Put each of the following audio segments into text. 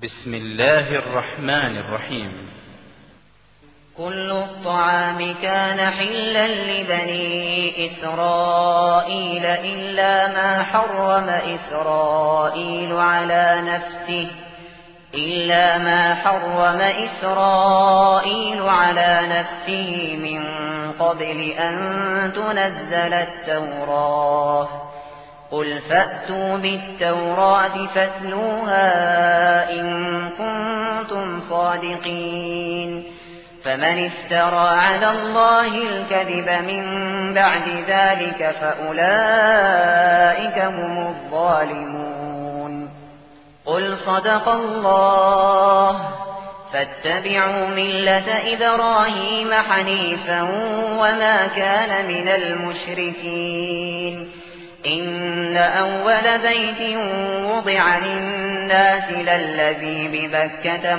بسم الله الرحمن الرحيم. كل الطعام كان حلا لبني إسرائيل إلا ما حرم إسرائيل على نفسه من قبل أن تنزل التوراة. قل فأتوا بالتوراة فاتلوها إن كنتم صادقين. فمن افترى على الله الكذب من بعد ذلك فأولئك هم الظالمون. قل صدق الله. فاتبعوا ملة إبراهيم حنيفا وما كان من المشركين. إن أول بيت وضع للناس للذي ببكة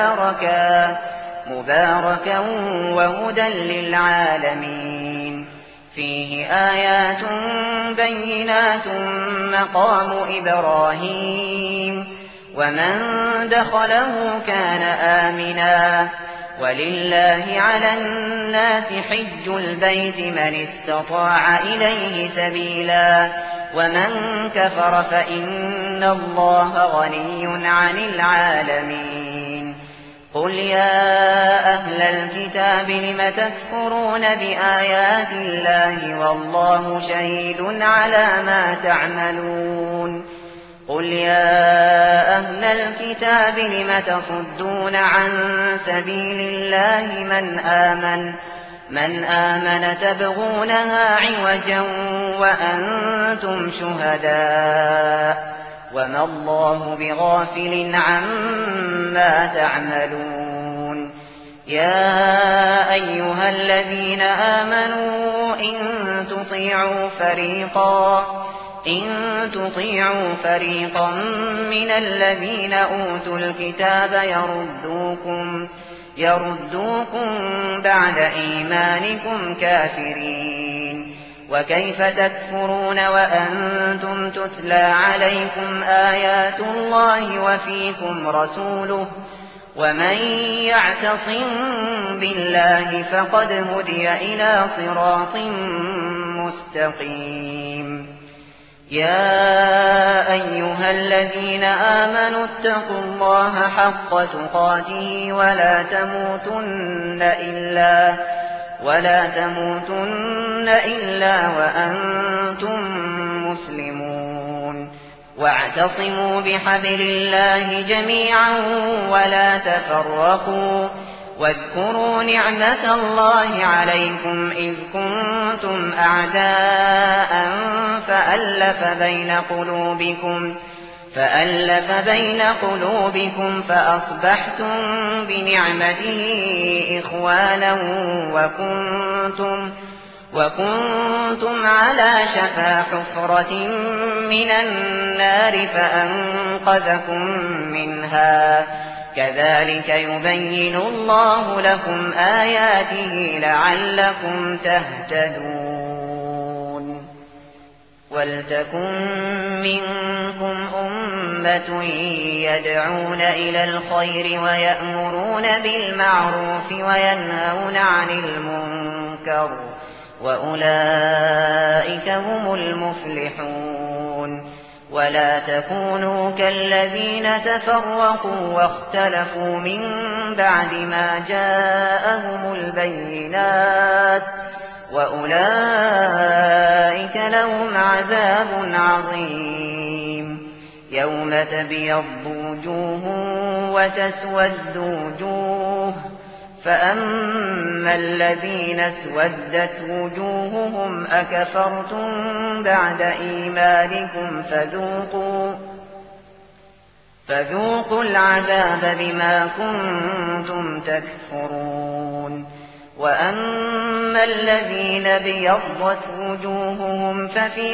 مباركا وهدى للعالمين. فيه آيات بينات مقام إبراهيم ومن دخله كان آمنا. ولله على الناس حج البيت من استطاع إليه سبيلا ومن كفر فإن الله غني عن العالمين. قل يا أهل الكتاب لم تكفرون بآيات الله والله شهيد على ما تعملون. قل يا أهل الكتاب لم تصدون عن سبيل الله من آمن تبغونها عوجا وأنتم شهداء وما الله بغافل عما تعملون. يا أيها الذين آمنوا إن تطيعوا فريقا من الذين أوتوا الكتاب يردوكم بعد إيمانكم كافرين. وكيف تكفرون وأنتم تتلى عليكم آيات الله وفيكم رسوله ومن يعتصم بالله فقد هدي إلى صراط مستقيم. يا أيها الذين آمنوا اتقوا الله حق تقاته ولا تموتن إلا وأنتم مسلمون. واعتصموا بحبل الله جميعا ولا تفرقوا. واذكروا نعمة الله عليكم إذ كنتم أعداء فألف بين قلوبكم فأصبحتم بنعمته إخوانا وكنتم على شفا حفرة من النار فأنقذكم منها. كذلك يبين الله لكم آياته لعلكم تهتدون. ولتكن منكم أمة يدعون إلى الخير ويأمرون بالمعروف وينهون عن المنكر وأولئك هم المفلحون. ولا تكونوا كالذين تفرقوا واختلفوا من بعد ما جاءهم البينات وأولئك لهم عذاب عظيم. يوم تبيض وجوه وتسود وجوه فأما الذين اسودت وجوههم أكفرتم بعد إيمانكم فذوقوا العذاب بما كنتم تكفرون. وأما الذين ابيضت وجوههم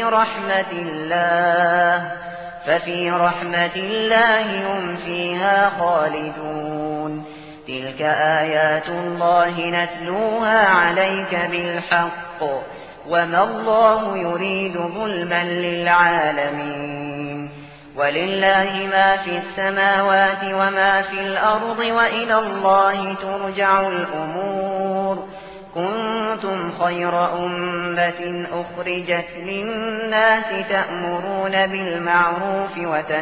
ففي رحمة الله هم فيها خالدون. تلك آيات الله نتلوها عليك بالحق وما الله يريد ظلما للعالمين. ولله ما في السماوات وما في الأرض وإلى الله ترجع الأمور. كنتم خير أمة أخرجت للناس تأمرون بالمعروف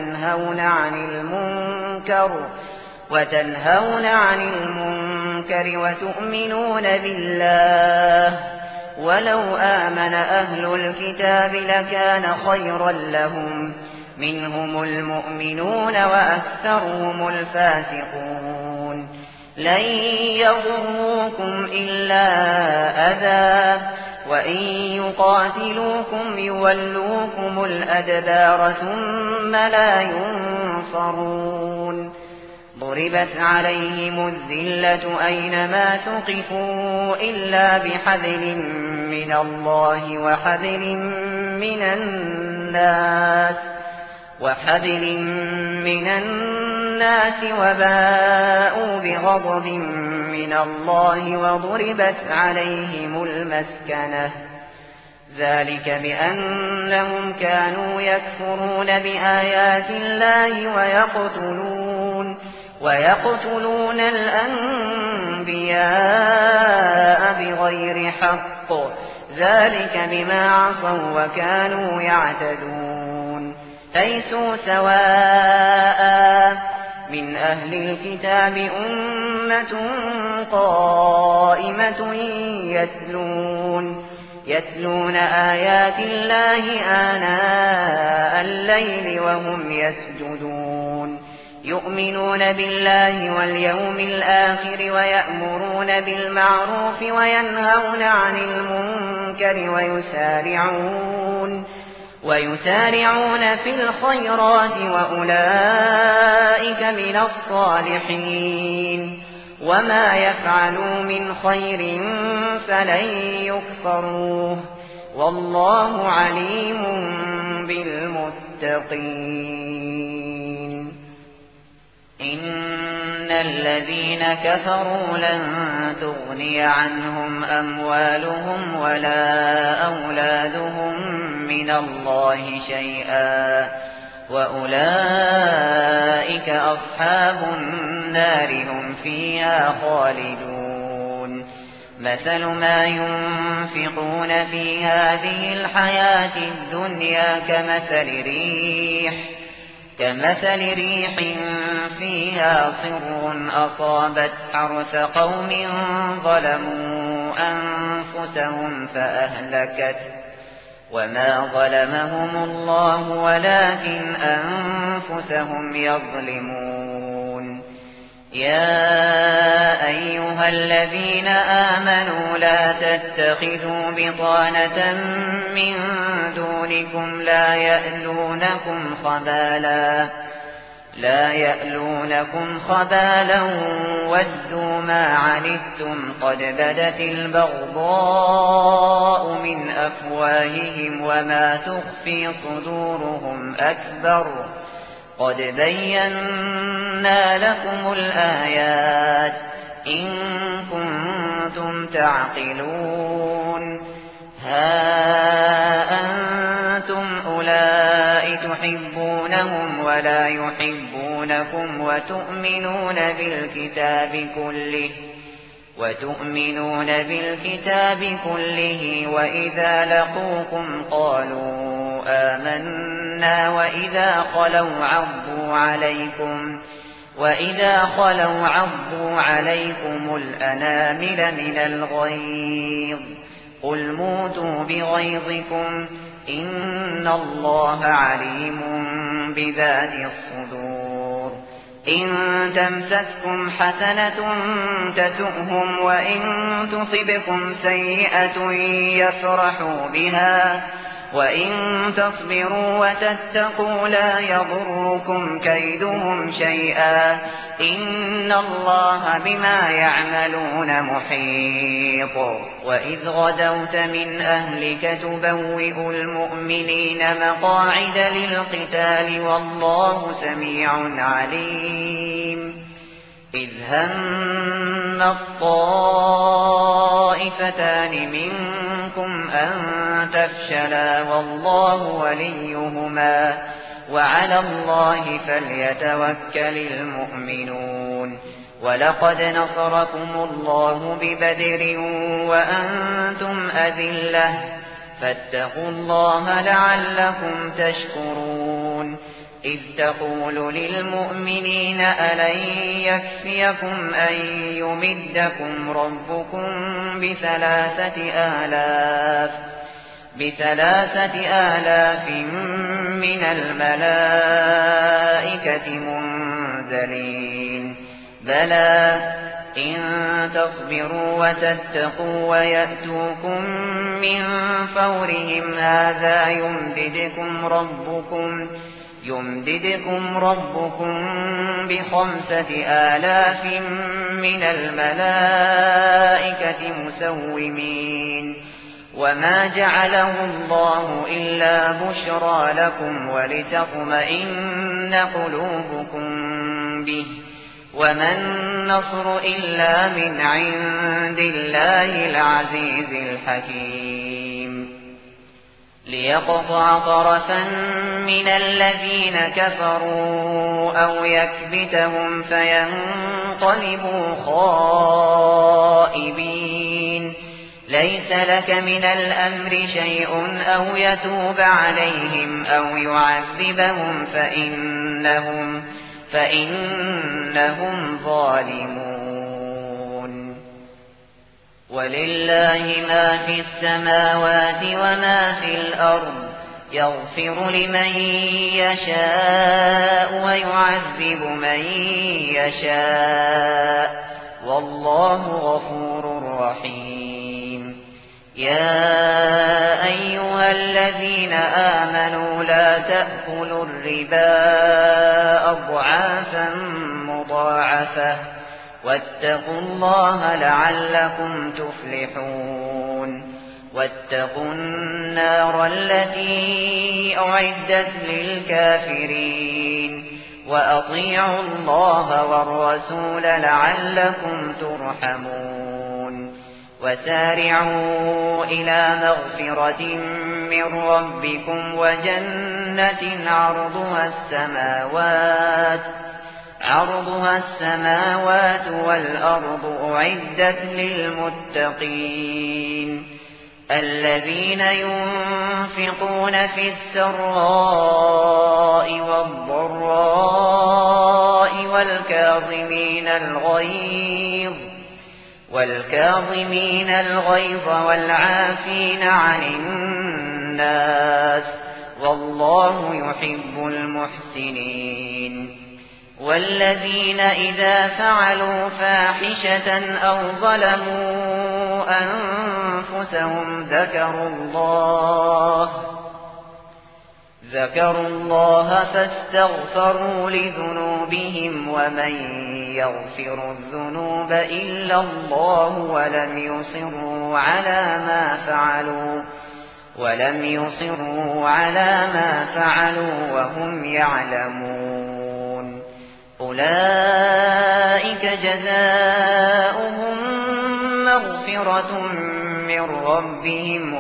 وتنهون عن المنكر وتؤمنون بالله. ولو آمن أهل الكتاب لكان خيرا لهم، منهم المؤمنون وأكثرهم الفاسقون. لن يضروكم إلا أذى، وإن يقاتلوكم يولوكم الأدبار ثم لا ينصرون. ضربت عليهم الذلة أينما ثقفوا إلا بحبل من الله وحبل من الناس وباءوا بغضب من الله وضربت عليهم المسكنة. ذلك بأنهم كانوا يكفرون بآيات الله ويقتلون الأنبياء بغير حق. ذلك بما عصوا وكانوا يعتدون. ليسوا سواء، من أهل الكتاب أمة قائمة يتلون آيات الله آناء الليل وهم يسجدون. يؤمنون بالله واليوم الآخر ويأمرون بالمعروف وينهون عن المنكر ويسارعون في الخيرات وأولئك من الصالحين. وما يفعلوا من خير فلن يكفروه، والله عليم بالمتقين. إن الذين كفروا لن تغني عنهم أموالهم ولا أولادهم من الله شيئا، وأولئك أصحاب النار هم فيها خالدون. مثل ما ينفقون في هذه الحياة الدنيا كمثل ريح فيها صر أصابت حرث قوم ظلموا أنفسهم فأهلكته، وما ظلمهم الله ولكن أنفسهم يظلمون. يا أيها الذين آمنوا لا تتخذوا بطانة من دونكم لا يألونكم خبالا ودوا ما عنتم قد بدت البغضاء من أفواههم وما تخفي صدورهم أكبر. قد بينا لكم الآيات إن كنتم تعقلون. ها أنتم أولئك تحبونهم ولا يحبونكم وتؤمنون بالكتاب كله وإذا لقوكم قالوا آمنا وإذا خلوا عضوا عليكم الأنامل من الغيظ. قل موتوا بغيظكم إن الله عليم بذات الصدور. إن تمسسكم حسنة تسؤهم وإن تصبكم سيئة يفرحوا بها وإن تصبروا وتتقوا لا يضركم كيدهم شيئا إن الله بما يعملون محيط. وإذ غدوت من أهلك تبوئ المؤمنين مقاعد للقتال والله سميع عليم. إذ هم الطائفتان منكم أن تفشلا والله وليهما وعلى الله فليتوكل المؤمنون. ولقد نصركم الله ببدر وأنتم أذلة فاتقوا الله لعلكم تشكرون. إذ تقول للمؤمنين ألن يكفيكم أن يمدكم ربكم ب3,000 من الملائكة منزلين؟ بلى إن تصبروا وتتقوا ويأتوكم من فورهم هذا يمددكم ربكم ب5,000 من الملائكة مسومين. وما جعله الله إلا بشرى لكم ولتطمئن قلوبكم به، وما النصر إلا من عند الله العزيز الحكيم. ليقطع طرفا من الذين كفروا أو يكبتهم فينقلبوا خائبين. ليس لك من الأمر شيء أو يتوب عليهم أو يعذبهم فإنهم ظالمون. ولله ما في السماوات وما في الأرض، يغفر لمن يشاء ويعذب من يشاء، والله غفور رحيم. يا أيها الذين آمنوا لا تأكلوا الربا أضعافا مضاعفة واتقوا الله لعلكم تفلحون. واتقوا النار التي أعدت للكافرين، وأطيعوا الله والرسول لعلكم ترحمون. وسارعوا إلى مغفرة من ربكم وجنة عرضها السماوات والأرض أعدت للمتقين، الذين ينفقون في السراء والضراء والكاظمين الغيظ والعافين عن الناس، والله يحب المحسنين. والذين إذا فعلوا فاحشة أو ظلموا أنفسهم ذكروا الله فاستغفروا لذنوبهم، ومن يغفر الذنوب إلا الله ولم يصروا على ما فعلوا وهم يعلمون. أولئك جزاؤهم مغفرة من ربهم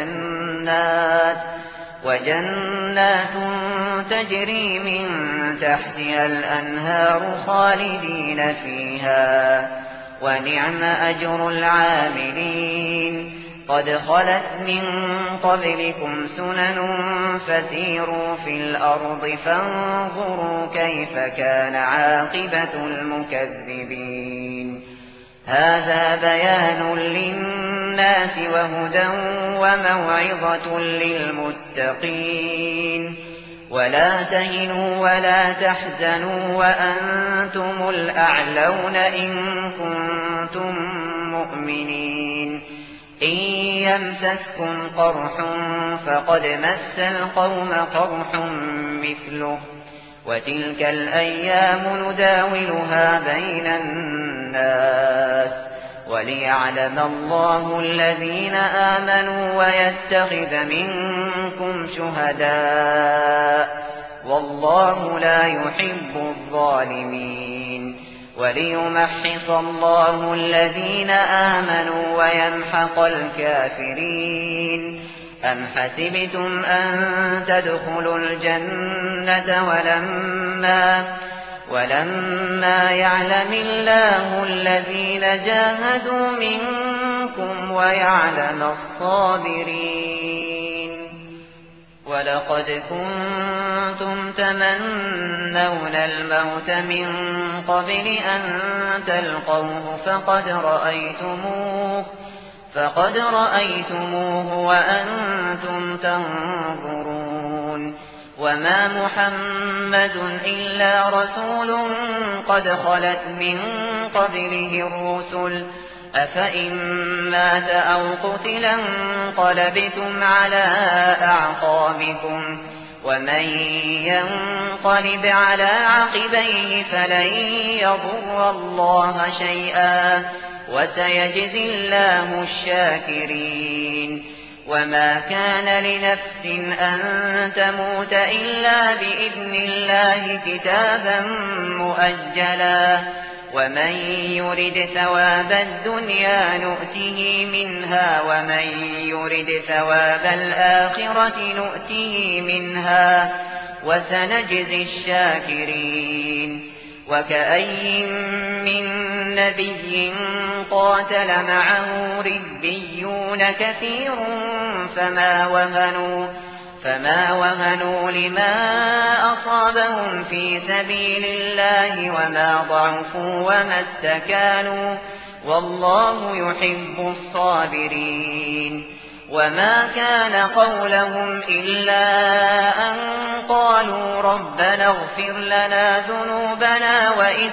وجنات تجري من تحتها الأنهار خالدين فيها، ونعم أجر العاملين. قد خلت من قبلكم سنن فسيروا في الأرض فانظروا كيف كان عاقبة المكذبين. هذا بيان للناس وهدى وموعظة للمتقين. ولا تهنوا ولا تحزنوا وأنتم الأعلون إن كنتم مؤمنين. إن يمسسكم قرح فقد مس القوم قرح مثله، وتلك الأيام نداولها بين الناس، وليعلم الله الذين آمنوا ويتخذ منكم شهداء، والله لا يحب الظالمين. وليمحص الله الذين آمنوا ويمحق الكافرين. أم حسبتم أن تدخلوا الجنة ولما يعلم الله الذين جاهدوا منكم ويعلم الصابرين. ولقد كنتم تمنون الموت من قبل أن تلقوه فقد رأيتموه وأنتم تنظرون. وما محمد إلا رسول قد خلت من قبله الرسل أفإن مات أو قتل انقلبتم على أعقابكم ومن ينقلب على عقبيه فلن يضر الله شيئا وسيجزي الله الشاكرين. وما كان لنفس أن تموت إلا بإذن الله كتابا مؤجلا ومن يرد ثواب الدنيا نؤته منها ومن يرد ثواب الآخرة نؤته منها وسنجزي الشاكرين. وكأين من نبي قاتل معه ربيون كثير فما وهنوا لما أصابهم في سبيل الله وما ضعفوا وما استكانوا والله يحب الصابرين. وما كان قولهم إلا أن قالوا ربنا اغفر لنا ذنوبنا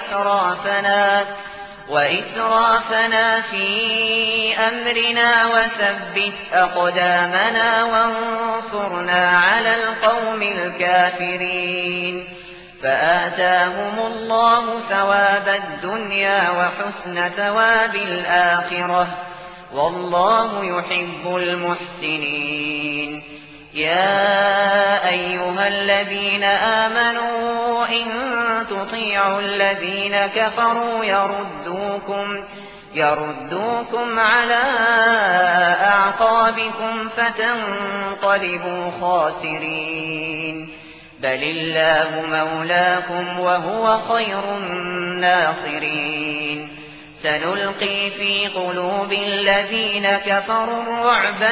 وإسرافنا في أمرنا وثبت أقدامنا وانصرنا على القوم الكافرين. فآتاهم الله ثواب الدنيا وحسن ثواب الآخرة والله يحب المحسنين. يا أيها الذين آمنوا إن تطيعوا الذين كفروا يردوكم على أعقابكم فتنقلبوا خاسرين. بل الله مولاكم وهو خير الناصرين. سنلقي في قلوب الذين كفروا الرعب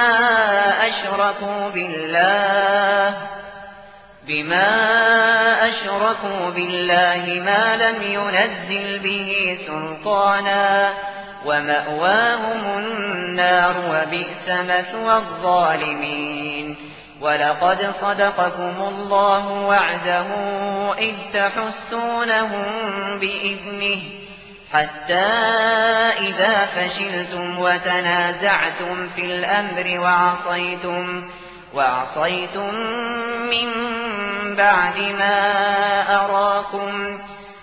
بما أشركوا بالله ما لم ينزل به سلطانا ومأواهم النار وبئس مثوى الظالمين. ولقد صدقكم الله وعده إذ تحسونهم بإذنه حتى إذا فشلتم وتنازعتم في الأمر وعصيتم من بعد ما أراكم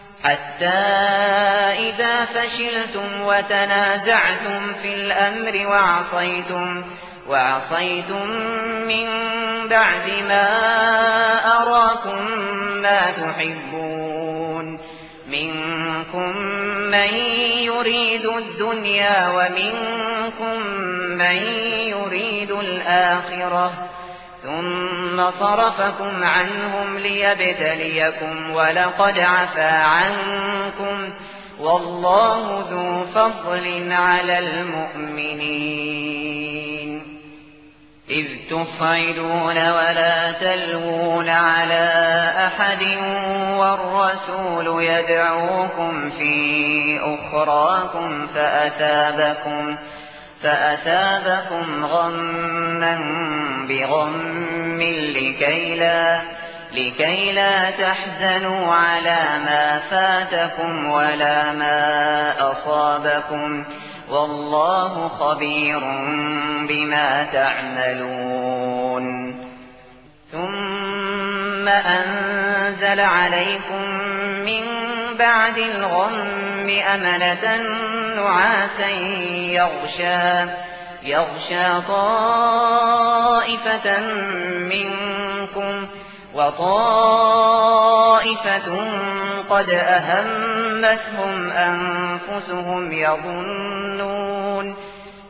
ما تحبون منكم من يريد الدنيا ومنكم من يريد الآخرة ثم صرفكم عنهم ليبتليكم ولقد عفا عنكم والله ذو فضل على المؤمنين. إذ تصعدون ولا تلوون على أحد والرسول يدعوكم في أخراكم فأثابكم غما بغم لكي لا تحزنوا على ما فاتكم ولا ما أصابكم والله خبير بما تعملون. ثم أنزل عليكم من بعد الغم أمنة نعاسا يغشى طائفة منكم وطائفة قد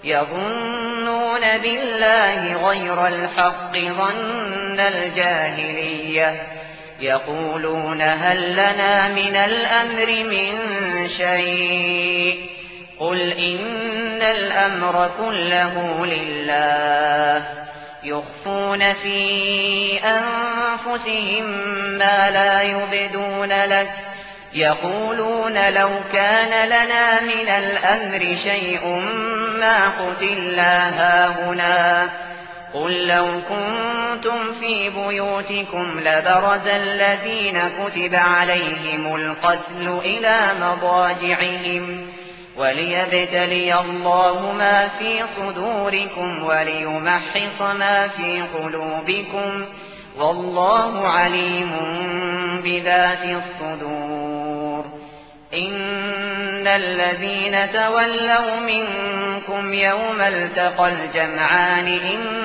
يظنون بالله غير الحق ظن الجاهلية يقولون هل لنا من الأمر من شيء قل إن الأمر كله لله يخفون في أنفسهم ما لا يبدون لك يقولون لو كان لنا من الأمر شيء ما قتلنا هاهنا قل لو كنتم في بيوتكم لبرز الذين كتب عليهم القتل إلى مضاجعهم وليبتلي الله ما في صدوركم وليمحص ما في قلوبكم والله عليم بذات الصدور إن الذين تولوا منكم يوم التقى الجمعان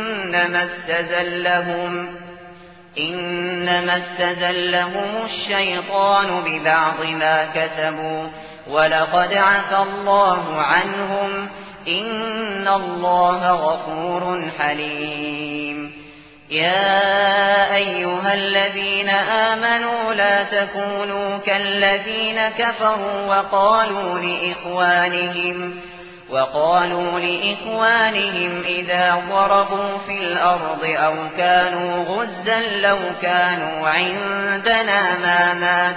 إنما استزلهم الشيطان ببعض ما كسبوا ولقد عفى الله عنهم إن الله غفور حليم يا أيها الذين آمنوا لا تكونوا كالذين كفروا وقالوا لإخوانهم إذا ضربوا في الأرض أو كانوا غزا لو كانوا عندنا ما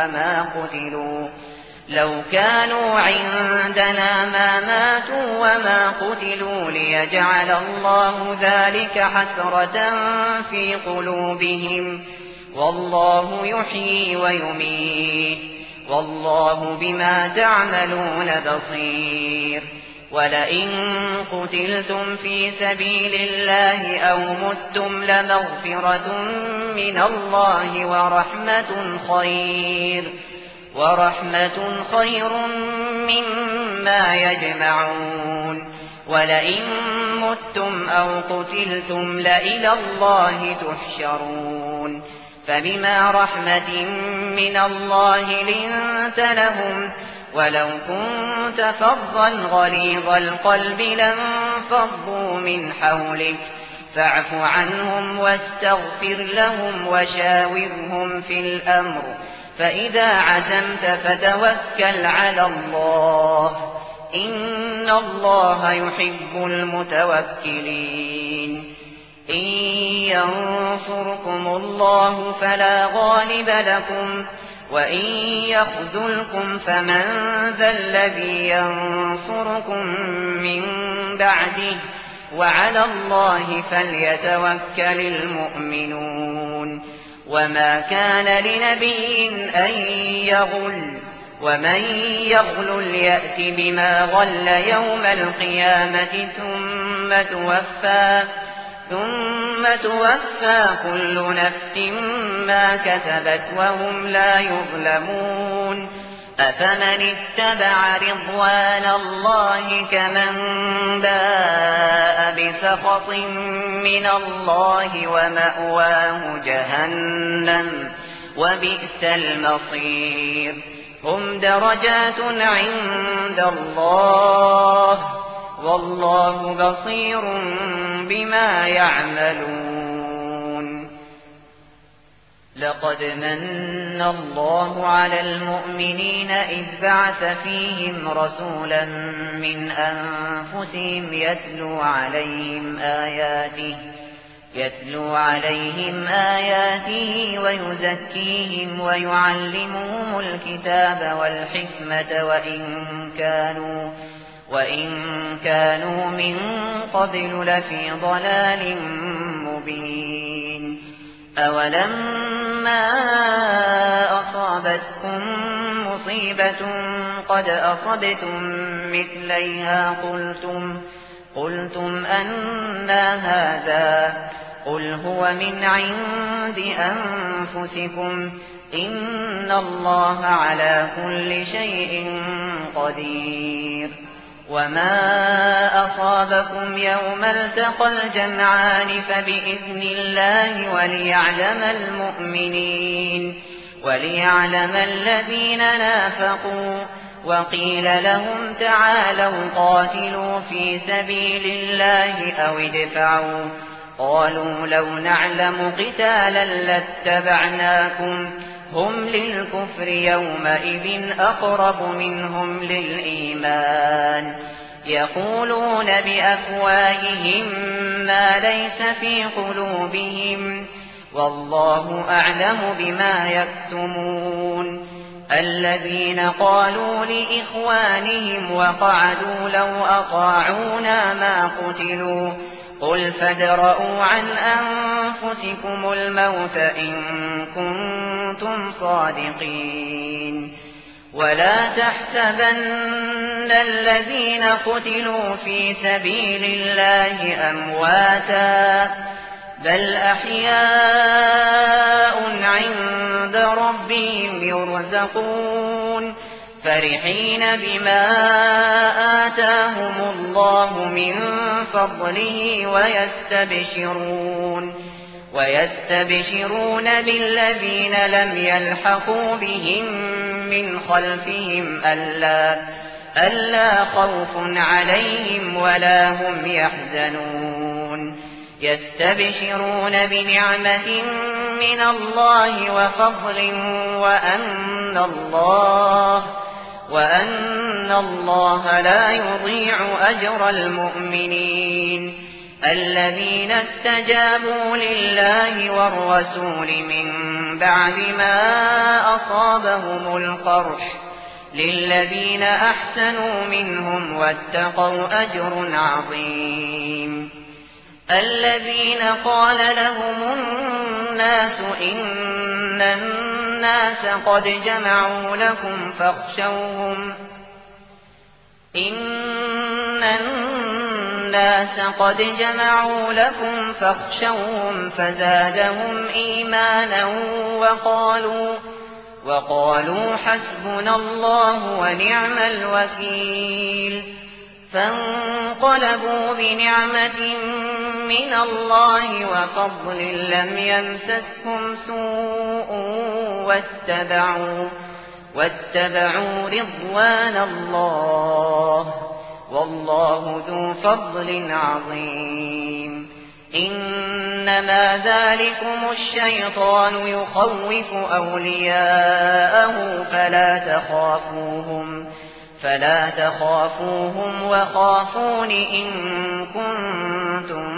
ماتوا وما قتلوا ليجعل الله ذلك حسرة في قلوبهم والله يحيي ويميت والله بما تعملون بصير ولئن قتلتم في سبيل الله أو متم لمغفرة من الله ورحمة خير مما يجمعون ولئن متم أو قتلتم لإلى الله تحشرون فبما رحمة من الله لنت لهم ولو كنت فظا غليظ القلب لانفضوا من حولك فاعف عنهم واستغفر لهم وشاورهم في الأمر فإذا عزمت فتوكل على الله إن الله يحب المتوكلين إن ينصركم الله فلا غالب لكم وإن يخذلكم فمن ذا الذي ينصركم من بعده وعلى الله فليتوكل المؤمنون وما كان لنبي أن يغل ومن يغلل يأت بما غل يوم القيامة ثم توفى كل نفس ما كسبت وهم لا يظلمون أفمن اتبع رضوان الله كمن باء بسخط من الله ومأواه جهنم وبئس المصير هم درجات عند الله والله بصير بما يعملون لقد من الله على المؤمنين إذ بعث فيهم رسولا من أنفسهم يتلو عليهم آياته ويزكيهم ويعلمهم الكتاب والحكمة وإن كانوا من قبل لفي ضلال مبين أولما أصابتكم مصيبة قد أصبتم مثليها قلتم أنى هذا قل هو من عند أنفسكم إن الله على كل شيء قدير وما أصابكم يوم التقى الجمعان فبإذن الله وليعلم الذين نافقوا وقيل لهم تعالوا قاتلوا في سبيل الله أو ادفعوا قالوا لو نعلم قتالا لاتبعناكم هم للكفر يومئذ أقرب منهم للإيمان يقولون بأفواههم ما ليس في قلوبهم والله أعلم بما يكتمون الذين قالوا لإخوانهم وقعدوا لو أطاعونا ما قتلوا قل فادرءوا عن أنفسكم الموت إن كنتم صادقين ولا تحسبن الذين قتلوا في سبيل الله أمواتا بل أحياء عند ربهم يرزقون فرحين بما آتاهم الله من فضله ويستبشرون بالذين لم يلحقوا بهم من خلفهم ألا خوف عليهم ولا هم يحزنون يستبشرون بنعمة من الله وفضل وأن الله لا يضيع أجر المؤمنين الذين استجابوا لله والرسول من بعد ما أصابهم القرح للذين أحسنوا منهم واتقوا أجر عظيم الذين قال لهم الناس إن الناس قد جمعوا لكم فاخشوهم فزادهم إيمانا وقالوا حسبنا الله ونعم الوكيل فانقلبوا بنعمة من الله وفضل لم يمسسهم سوء واتبعوا رضوان الله والله ذو فضل عظيم إنما ذلكم الشيطان يخوف أولياءه فلا تخافوهم وخافون إن كنتم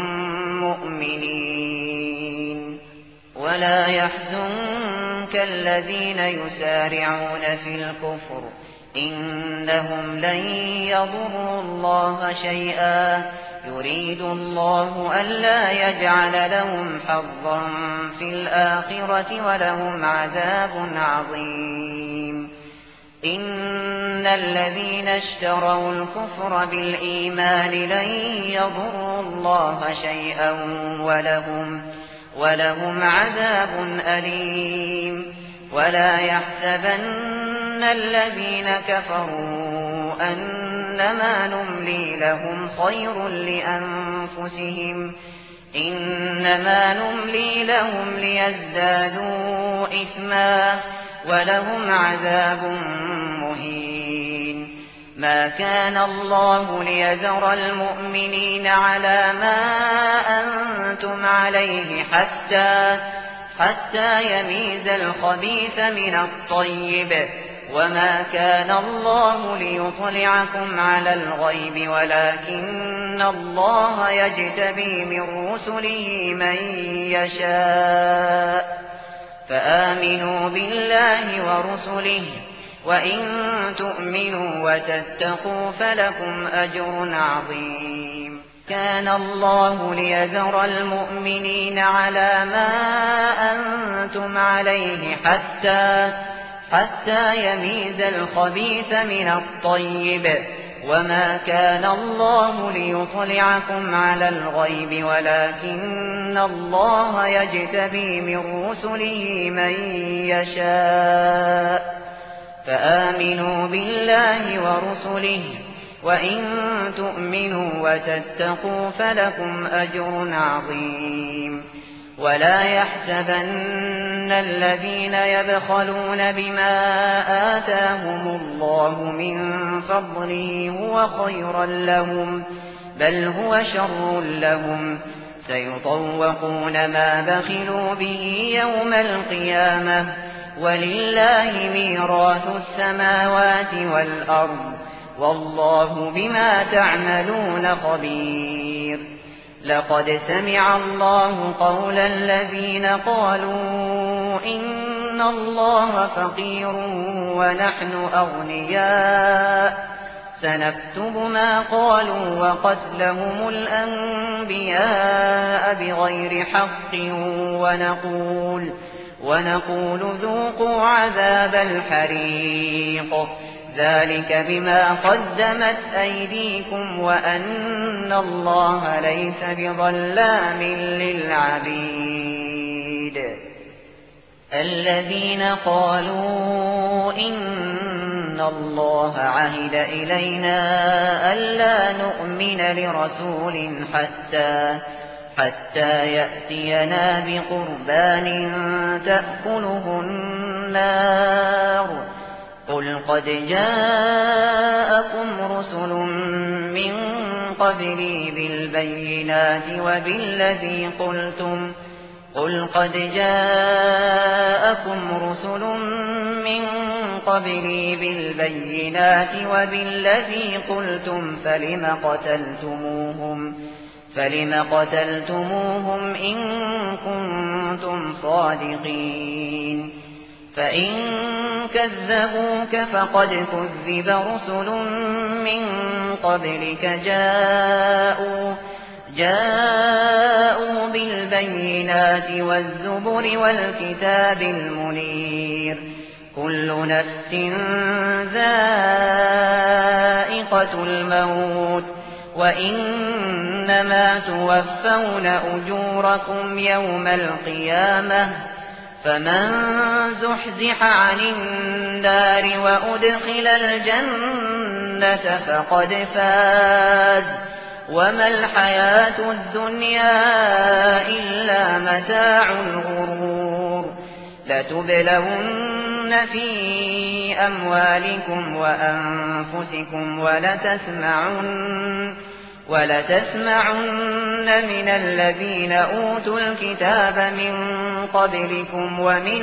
مؤمنين ولا يحزنك الذين يسارعون في الكفر إنهم لن يضروا الله شيئا يريد الله ألا يجعل لهم حظا في الآخرة ولهم عذاب عظيم إن الذين اشتروا الكفر بالإيمان لن يضروا الله شيئا ولهم عذاب أليم ولا يحسبن الذين كفروا أنما نملي لهم خير لأنفسهم إنما نملي لهم ليزدادوا إثما ولهم عذاب مهين ما كان الله ليذر المؤمنين على ما أنتم عليه حتى يميز الخبيث من الطيب وما كان الله ليطلعكم على الغيب ولكن الله يجتبي من رسله من يشاء فآمنوا بالله ورسله وإن تؤمنوا وتتقوا فلكم أجر عظيم كان الله ليذر المؤمنين على ما أنتم عليه حتى يميز الخبيث من الطيب وما كان الله ليطلعكم على الغيب ولكن الله يجتبي من رسله من يشاء فآمنوا بالله ورسله وإن تؤمنوا وتتقوا فلكم أجر عظيم ولا يحسبن الذين يبخلون بما آتاهم الله من فضله هو خيرا لهم، بل هو شر لهم، سيطوقون ما بخلوا به يوم القيامة، ولله ميراث السماوات والأرض، والله بما تعملون خبير. لقد سمع الله قول الذين قالوا إن الله فقير ونحن أغنياء، سنكتب ما قالوا وقتلهم الأنبياء بغير حق ونقول ذوقوا عذاب الحريق، ذلك بما قدمت أيديكم وأن الله ليس بظلام للعبيد. الذين قالوا إن الله عهد إلينا ألا نؤمن لرسول حتى يأتينا بقربان تأكله النار، قل قد جاءكم رسل من قبلي بالبينات وبالذي قلتم فلم قتلتموهم إن كنتم صادقين. فإن كذبوك فقد كذب رسل من قبلك جاءوا بالبينات والزبر والكتاب المنير، كل نفس ذائقة الموت، وإنما توفون أجوركم يوم القيامة، فمن زحزح عن النار وأدخل الجنة فقد فاز، وما الحياة الدنيا إلا متاع الغرور. لتبلون في أموالكم وأنفسكم ولتسمعن من الذين أوتوا الكتاب من قبلكم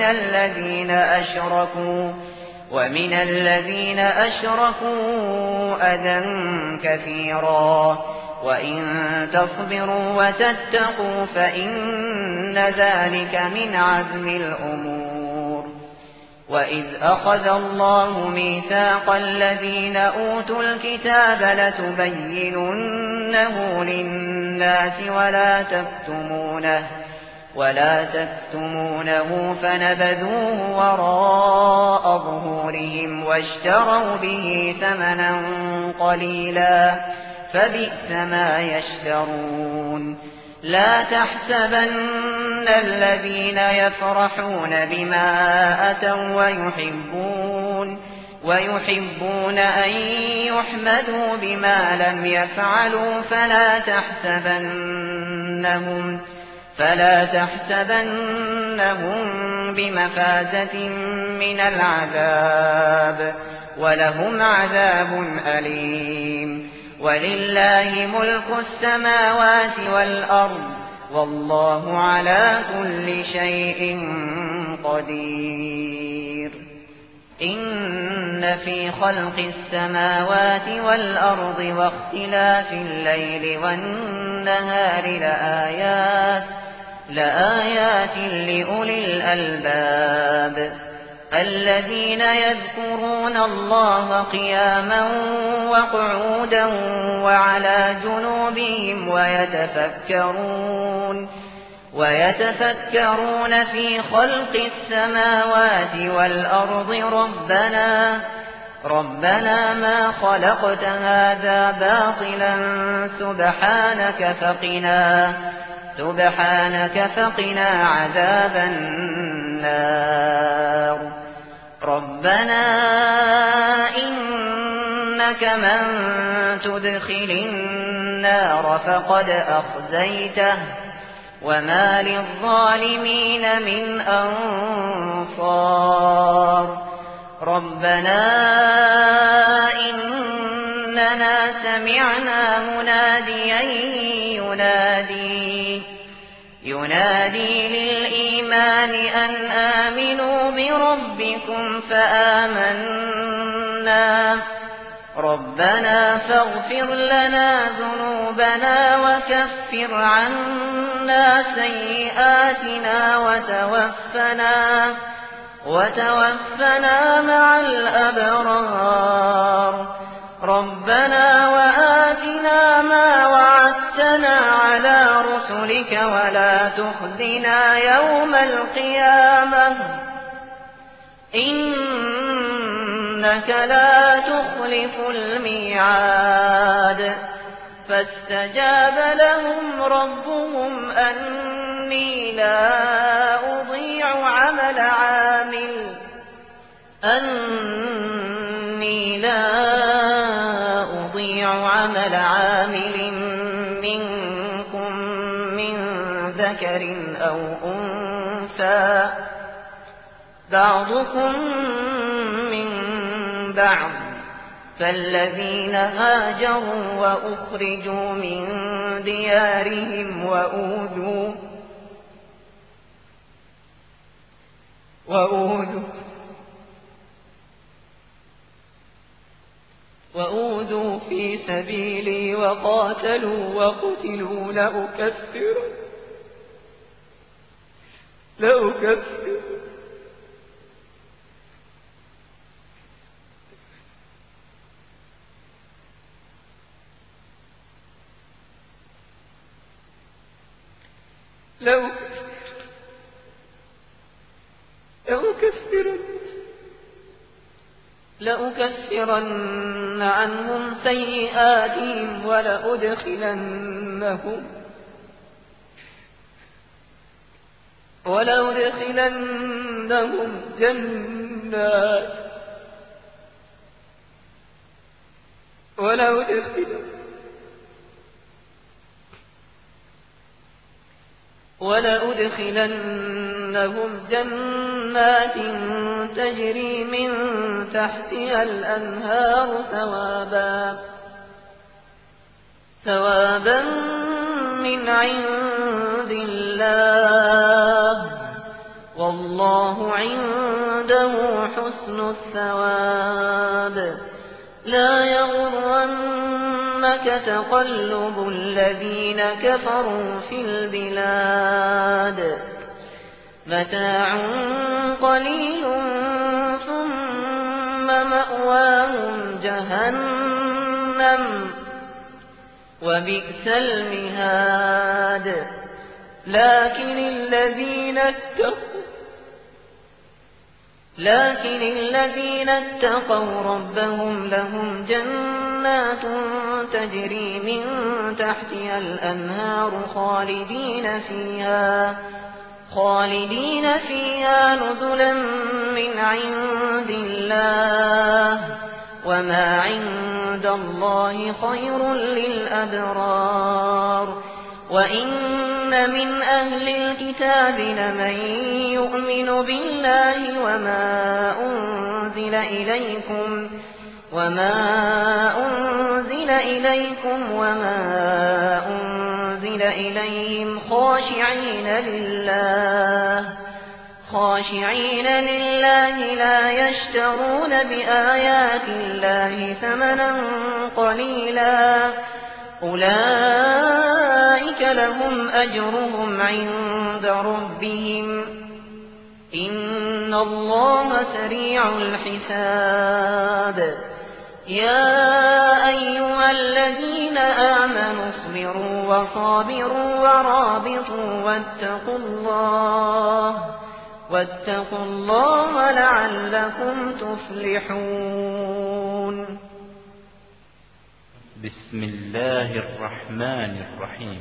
ومن الذين أشركوا أذى كثيرا، وإن تصبروا وتتقوا فإن ذلك من عزم الأمور. وإذ أخذ الله ميثاق الذين أوتوا الكتاب لتبيننه للناس ولا تكتمونه فنبذوه وراء ظهورهم واشتروا به ثمنا قليلا، فبئس ما يشترون. لا تحسبن الذين يفرحون بما أتوا ويحبون أن يحمدوا بما لم يفعلوا فلا تحسبنهم بمفازة من العذاب، ولهم عذاب أليم. ولله ملك السماوات والأرض، والله على كل شيء قدير. إن في خلق السماوات والأرض واختلاف الليل والنهار لآيات لأولي الألباب، الذين يذكرون الله قياما وقعودا وعلى جنوبهم ويتفكرون في خلق السماوات والأرض ربنا ما خلقت هذا باطلا سبحانك فقنا عذاب النار. ربنا إنك من تدخل النار فقد أخزيته، وما للظالمين من أنصار ربنا إننا سمعنا مناديا ينادي للإيمان أن آمنوا بربكم فآمنا ربنا فاغفر لنا ذنوبنا وكفر عنا سيئاتنا وتوفنا مع الأبرار ربنا وآتنا ما وعدتنا على رسلك ولا تخزنا يوم القيامة إنك لا تخلف الميعاد فاستجاب لهم ربهم أني لا أضيع عمل عامل منكم من ذكر أو أنثى بعضكم من بعض فالذين هاجروا وأخرجوا من ديارهم وأوذوا في سبيلي وقاتلوا وقتلوا لأكفرن عنهم سيئاتهم ولأدخلنهم جنات تجري من تحتها الأنهار ثوابا من عند الله والله عنده حسن الثواب لا يغرنك تقلب الذين كفروا في البلاد متاع قليل ثم مأواهم جهنم وبئس المهاد لكن الذين اتقوا ربهم لهم جنات تجري من تحتها الأنهار خالدين فيها نزلا من عند الله وما عند الله خير للأبرار وإن من أهل الكتاب لمن يؤمن بالله وما أنزل إليكم وما أنزل إليهم خاشعين لله لا يشترون بآيات الله ثمنا قليلا أولئك لهم أجرهم عند ربهم إن الله سريع الحساب يا أيها الذين آمنوا اصبروا وصابروا ورابطوا واتقوا الله لعلكم تفلحون بسم الله الرحمن الرحيم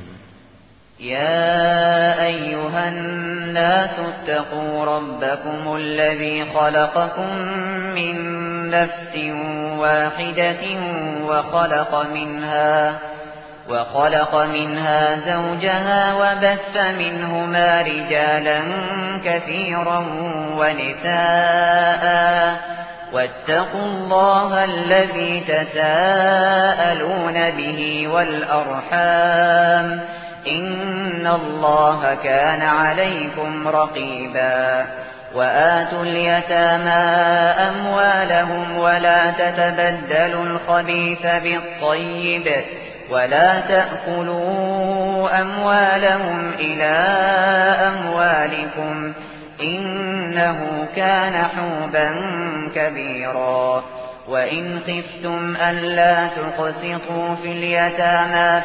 يا أيها الناس اتقوا ربكم الذي خلقكم من نفس واحدة وخلق منها زوجها وبث منهما رجالا كثيرا ونساء واتقوا الله الذي تساءلون به والأرحام إن الله كان عليكم رقيبا وآتوا اليتامى أموالهم ولا تتبدلوا الخبيث بالطيب ولا تأكلوا أموالهم إلى أموالكم إنه كان حوبا كبيرا وإن خفتم ألا تقسطوا في اليتامى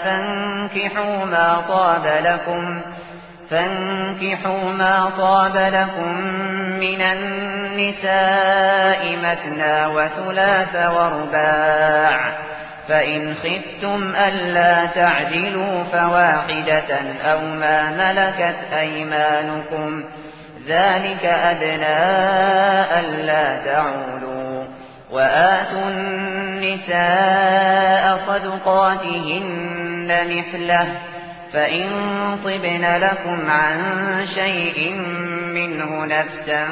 فانكحوا ما طاب لكم من النساء مثنى وثلاث ورباع فإن خفتم ألا تعدلوا فواحدة أو ما ملكت أيمانكم ذلك أدنى ألا تعولوا وآتوا النساء صدقاتهن نحلة فإن طبن لكم عن شيء منه نفسا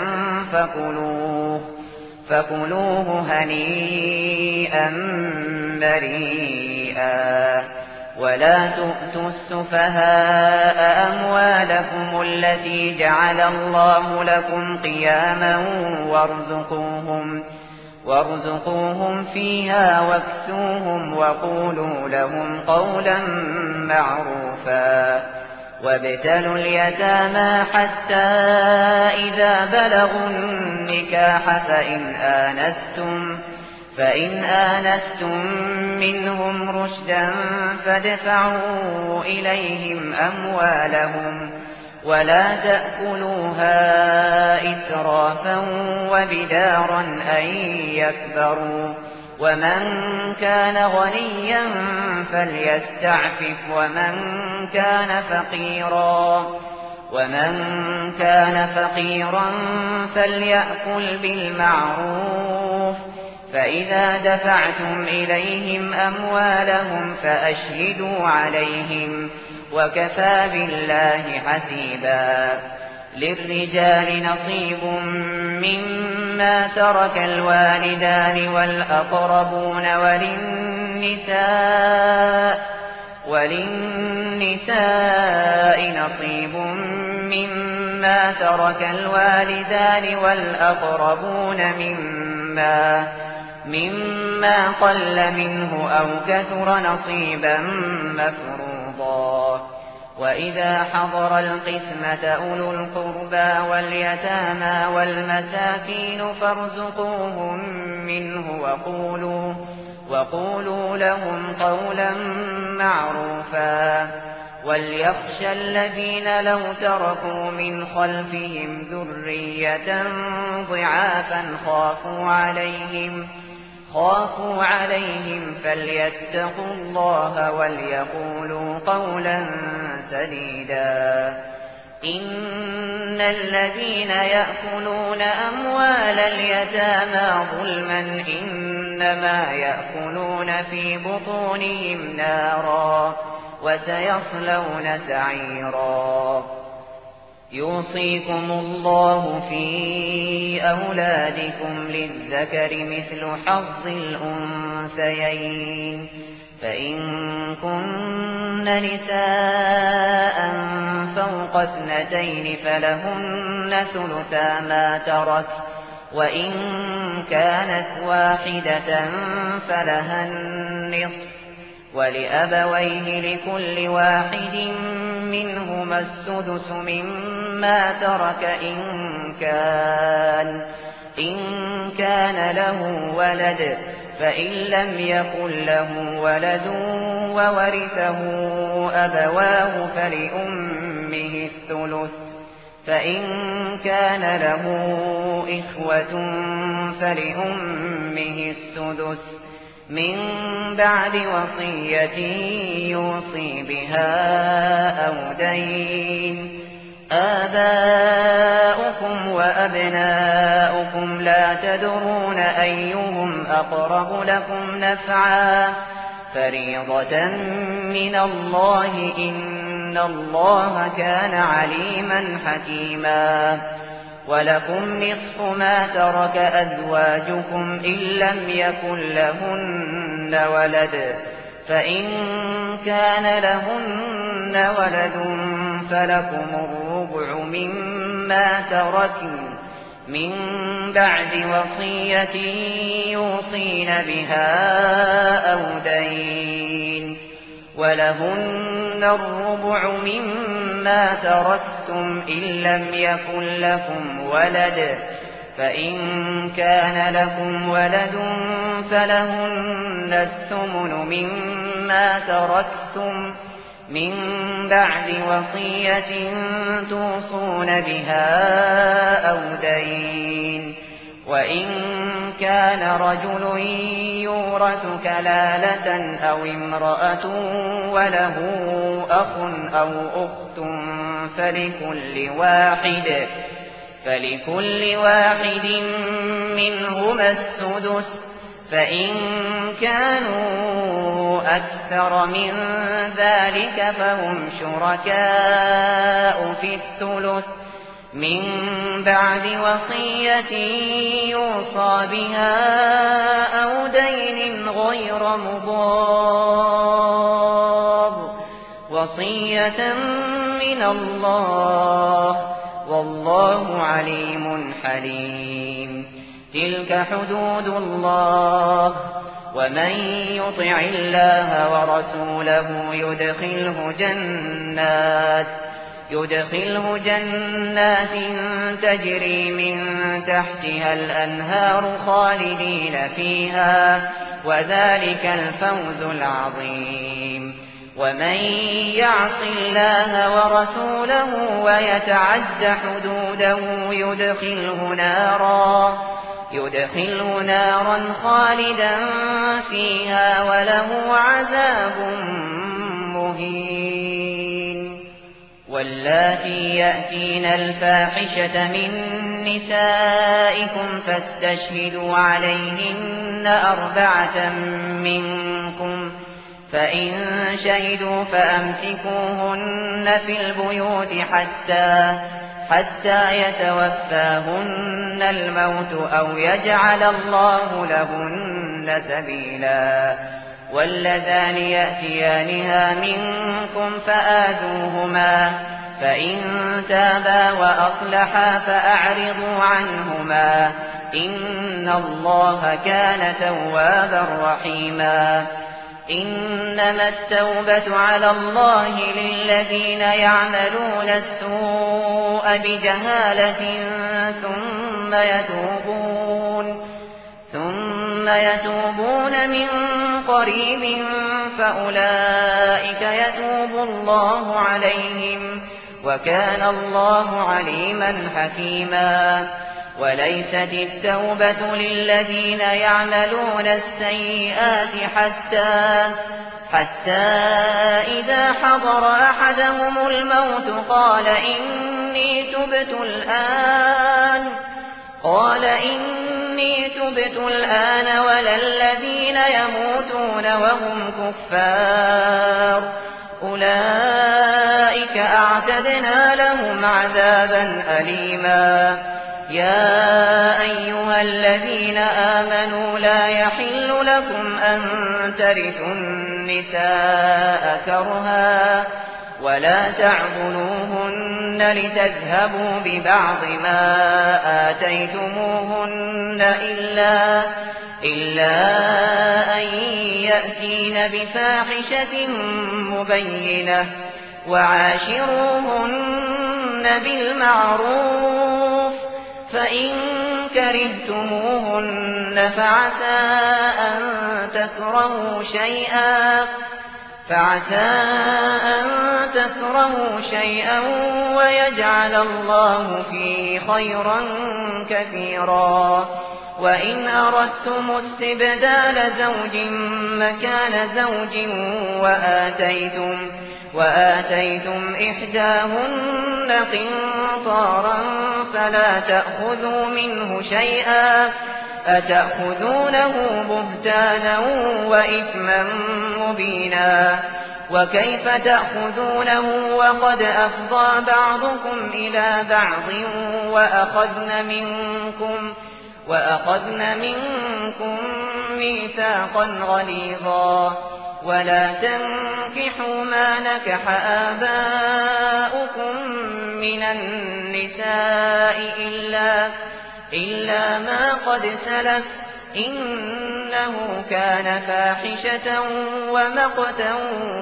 فكلوه هنيئا مريئا ولا تؤتوا السفهاء أموالكم التي جعل الله لكم قياما وارزقوهم فيها واكسوهم وقولوا لهم قولا معروفا وابتلوا اليتامى حتى إذا بلغوا النكاح فإن آنستم منهم رشدا فادفعوا إليهم أموالهم ولا تأكلوها إسرافا وبدارا أن يكبروا ومن كان غنيا فليستعفف ومن كان فقيرا فليأكل بالمعروف فإذا دفعتم إليهم أموالهم فأشهدوا عليهم وكفى بالله حسيبا للرجال نصيب مما ترك الوالدان والأقربون وللنساء نصيب مما ترك الوالدان والأقربون مما قل منه أو كثر نصيبا مفروضا وإذا حضر القسمة أولو القربى واليتامى والمساكين فارزقوهم منه وقولوا لهم قولا معروفا وليخشى الذين لو تركوا من خلفهم ذرية ضعافا خافوا عليهم فليتقوا الله وليقولوا قولا سديدا إن الذين يأكلون أموال اليتامى ظلما إنما يأكلون في بطونهم نارا وسيصلون سعيرا يوصيكم الله في أولادكم للذكر مثل حظ الأنثيين فإن كن نساء فوق 2 فلهن ثلثا ما ترك وإن كانت واحدة فلها النصف ولأبويه لكل واحد منهما السدس مما ترك إن كان له ولد فإن لم يكن له ولد وورثه أبواه فلأمه الثلث فإن كان له إخوة فلأمه السدس من بعد وصية يوصي بها أو دين آباؤكم وأبناؤكم لا تدرون أيهم أقرب لكم نفعا فريضة من الله إن الله كان عليما حكيما. ولكم نصف ما ترك أزواجكم إن لم يكن لهن ولد، فإن كان لهن ولد فلكم الربع مما تركن من بعد وصية يوصين بها أو دين، ولهن الربع مما تركتم إن لم يكن لكم ولد، فإن كان لكم ولد فلهن الثمن مما تركتم من بعد وصية توصون بها أو دين. وإن كان رجل يورث كلالة أو امرأة وله أخ أو أخت فلكل واحد منهما السدس، فإن كانوا أكثر من ذلك فهم شركاء في الثلث من بعد وصية يوصى بها أو دين غير مضار، وصية من الله والله عليم حليم. تلك حدود الله، ومن يطع الله ورسوله يدخله جنات تجري من تحتها الأنهار خالدين فيها، وذلك الفوز العظيم. ومن يعص الله ورسوله ويتعد حدوده يدخله نارا خالدا فيها وله عذاب مهين. واللاتي يأتين الفاحشة من نسائكم فاستشهدوا عليهن 4 منكم، فإن شهدوا فأمسكوهن في البيوت حتى يتوفاهن الموت أو يجعل الله لهن سبيلا. واللذان يأتيانها منكم فآذوهما، فإن تابا وأصلحا فأعرضوا عنهما، إن الله كان توابا رحيما. إنما التوبة على الله للذين يعملون السوء بجهالة ثم يتوبون من قريب فأولئك يتوب الله عليهم، وكان الله عليما حكيما. وليست التوبة للذين يعملون السيئات حتى إذا حضر أحدهم الموت قال إني تبت الآن ولا الذين يموتون وهم كفار، أولئك أعتدنا لهم عذابا أليما. يا أيها الذين آمنوا لا يحل لكم أن ترثوا النساء كرها ولا تعضلوهن لتذهبوا ببعض ما آتيتموهن إلا أن يأتين بفاحشة مبينة، وعاشروهن بالمعروف، فإن كرهتموهن فعسى أن تكرهوا شيئا ويجعل الله فيه خيرا كثيرا. وإن أردتم استبدال زوج مكان زوج وآتيتم إحداهن قنطارا فلا تأخذوا منه شيئا أتأخذونه بهتانا وإثما مبينا وكيف تأخذونه وقد أفضى بعضكم إلى بعض وأخذن منكم ميثاقا غليظا ولا تنكحوا ما نكح آباؤكم من النساء إلا ما قد سلف إنه كان فاحشة ومقتا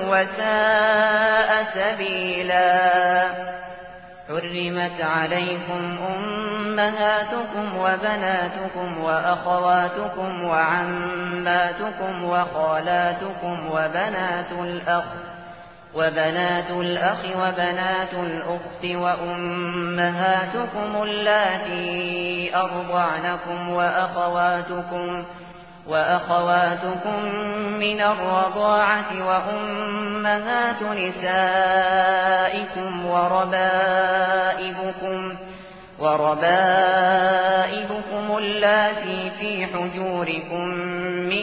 وساء سبيلا حرمت عليكم أمهاتكم وبناتكم وأخواتكم وعماتكم وخالاتكم وبنات الأخ وبنات الأخت وأمهاتكم اللاتي أرضعنكم وأخواتكم من الرضاعة وأمهات نسائكم وربائبكم اللاتي في حجوركم من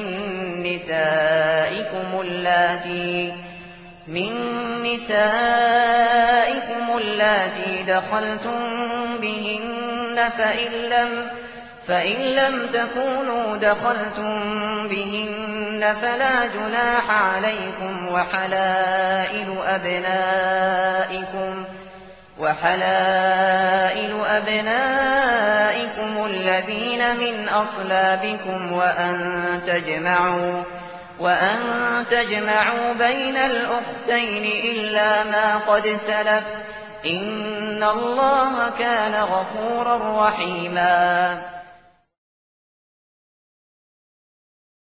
نسائكم اللاتي دخلتم بهن فإن لم تكونوا دخلتم بهن فلا جناح عليكم وحلائل أبنائكم الذين من أصلابكم وأن تجمعوا بين الأختين إلا ما قد سلف إن الله كان غفورا رحيما